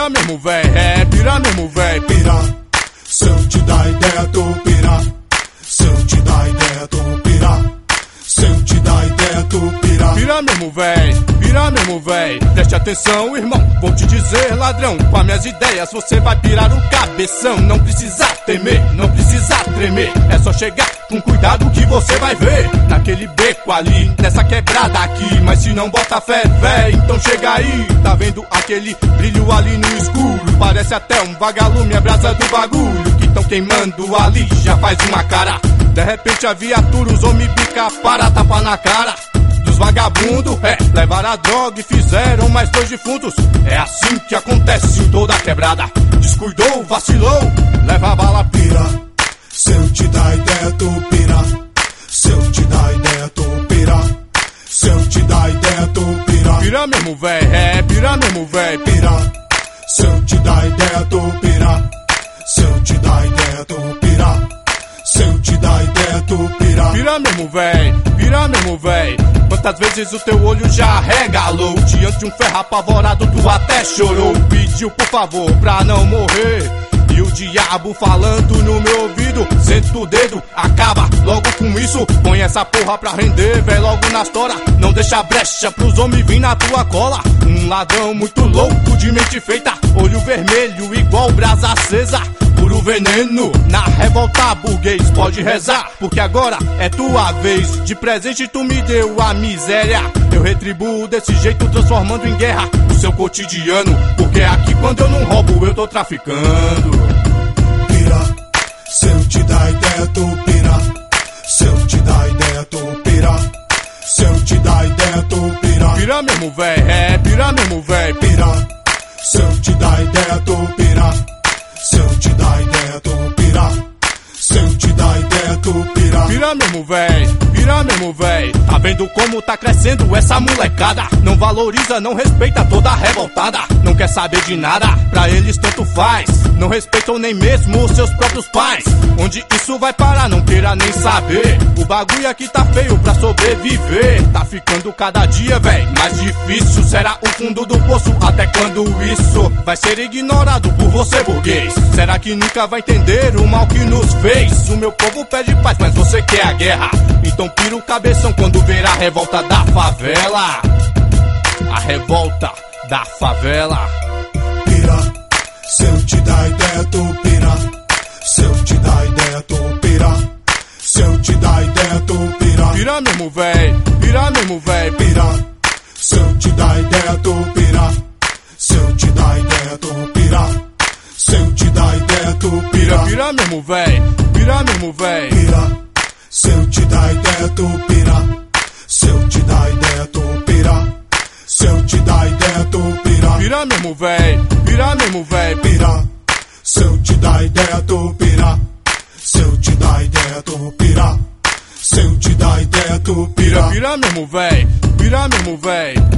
Pira mesmo, véi, pira mesmo, véi. Pira, se eu te dar ideia, tu pira. Se eu te dar ideia, tu pira. Se eu te dar ideia, tu pira. Pira mesmo, véi, preste atenção, irmão. Vou te dizer, ladrão, com as minhas ideias você vai pirar o cabeção. Não precisa temer, não precisa tremer. É só chegar com cuidado que você vai ver. Naquele beco ali, nessa quebrada aqui. Mas se não bota fé, véi, então chega aí. Tá vendo aquele brilho ali no escuro? Parece até um vagalume, a brasa do bagulho que tão queimando ali, já faz uma cara. De repente a viatura, os homens bica para tapa na cara dos vagabundos, levaram a droga e fizeram mais 2 defuntos. É assim que acontece em toda a quebrada. Descuidou, vacilou, leva a bala. Pira, se eu te dar ideia, tu pira. Se eu te dar ideia, tu pira. Se eu te dar ideia, tu pira. Pira mesmo, véi, pira mesmo, véi. Pira, se eu te dar ideia, tu pira. Se eu te dar ideia, tu pira. Se eu te dar ideia, tu pira. Pira mesmo, véi. Quantas vezes o teu olho já regalou? Diante de um ferro apavorado tu até chorou. Pediu por favor pra não morrer. E o diabo falando no meu ouvido: senta o dedo, acaba logo com isso. Põe essa porra pra render, véi, logo nas tora. Não deixa brecha pros homens vir na tua cola. Um ladrão muito louco de mente feita, olho vermelho igual brasa acesa. Puro veneno, na revolta burguês, pode rezar, porque agora é tua vez. De presente tu me deu a miséria, eu retribuo desse jeito, transformando em guerra o seu cotidiano. Porque aqui quando eu não roubo, eu tô traficando. Pira, se eu te dar ideia, tu pira. Se eu te dar ideia, tu pira. Se eu te dar ideia, tu pira. Pira mesmo, véi, pira mesmo, véi. Pira, se eu te dar ideia, tu pira. Se eu te dar ideia, tu pira. Se eu te dar ideia, tu pira. Pira mesmo, véi. Tá vendo como tá crescendo essa molecada? Não valoriza, não respeita toda a revoltada. Não quer saber de nada, pra eles tanto faz. Não respeitam nem mesmo os seus próprios pais. Onde isso vai parar, não queira nem saber. O bagulho aqui tá feio pra sobreviver. Tá ficando cada dia, véi, mais difícil. Será o fundo do poço, até quando isso vai ser ignorado por você, burguês? Será que nunca vai entender o mal que nos fez? O meu povo pede paz, mas você quer a guerra. Então pira o cabeção quando ver a revolta da favela. A revolta da favela. Pira, se eu te dar ideia, tu pira. Se eu te dar ideia, tu pira. Se eu te dar ideia, tu pira. Pira mesmo, véi, pira mesmo, véi. Pira, se eu te dar ideia, tu pira. Se eu te dar ideia, tu pira. Se eu te dar ideia, tu pira. Pira mesmo, véi, pira mesmo, véi. Pira, se eu te dar ideia, tu pira. Se eu te dar ideia, tu pira. Se eu te dar ideia, tu pira. Pira mesmo, véi, pira mesmo, véi. Pira, se eu te dar ideia, tu pira. Se eu te dar ideia, tu pira. Se eu te dar ideia, tu pira. Pira mesmo, véi, pira mesmo, véi.